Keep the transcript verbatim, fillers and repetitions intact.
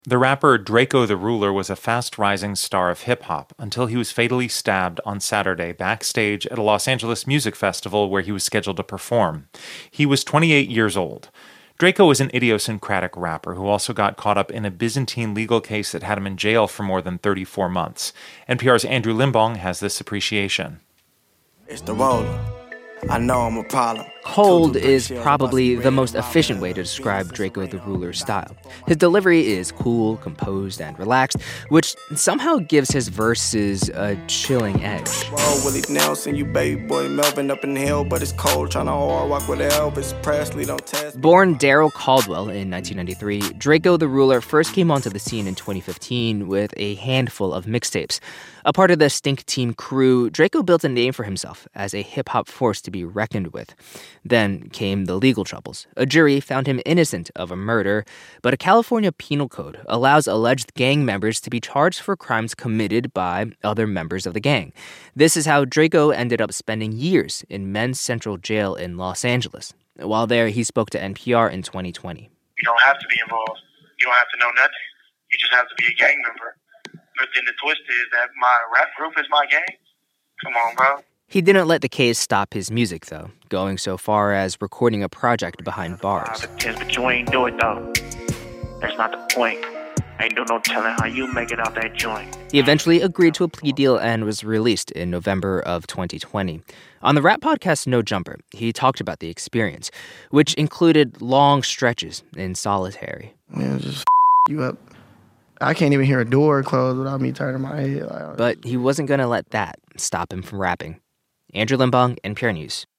The rapper Draco the Ruler was a fast-rising star of hip-hop until he was fatally stabbed on Saturday backstage at a Los Angeles music festival where he was scheduled to perform. He was twenty-eight years old. Draco was an idiosyncratic rapper who also got caught up in a Byzantine legal case that had him in jail for more than thirty-four months. N P R's Andrew Limbong has this appreciation. It's the roller. I know I'm a problem. Cold is probably the most efficient way to describe Draco the Ruler's style. His delivery is cool, composed, and relaxed, which somehow gives his verses a chilling edge. Whoa, Willie Nelson, you baby boy Melvin up in hell, but it's cold trying to hard walk with Elvis Presley, don't test. Born Daryl Caldwell in nineteen ninety-three, Draco the Ruler first came onto the scene in twenty fifteen with a handful of mixtapes. A part of the Stink Team crew, Draco built a name for himself as a hip-hop force to be reckoned with. Then came the legal troubles. A jury found him innocent of a murder, but a California penal code allows alleged gang members to be charged for crimes committed by other members of the gang. This is how Draco ended up spending years in Men's Central Jail in Los Angeles. While there, he spoke to N P R in twenty twenty. You don't have to be involved. You don't have to know nothing. You just have to be a gang member. But then the twist is that my rap group is my gang? Come on, bro. He didn't let the case stop his music, though, going so far as recording a project behind bars. But you ain't do it, though. That's not the point. Ain't do no telling how you make it out that joint. He eventually agreed to a plea deal and was released in November of twenty twenty. On the rap podcast No Jumper, he talked about the experience, which included long stretches in solitary. Man, just you up. I can't even hear a door close without me turning my head. But he wasn't going to let that stop him from rapping. Andrew Limbong, N P R News.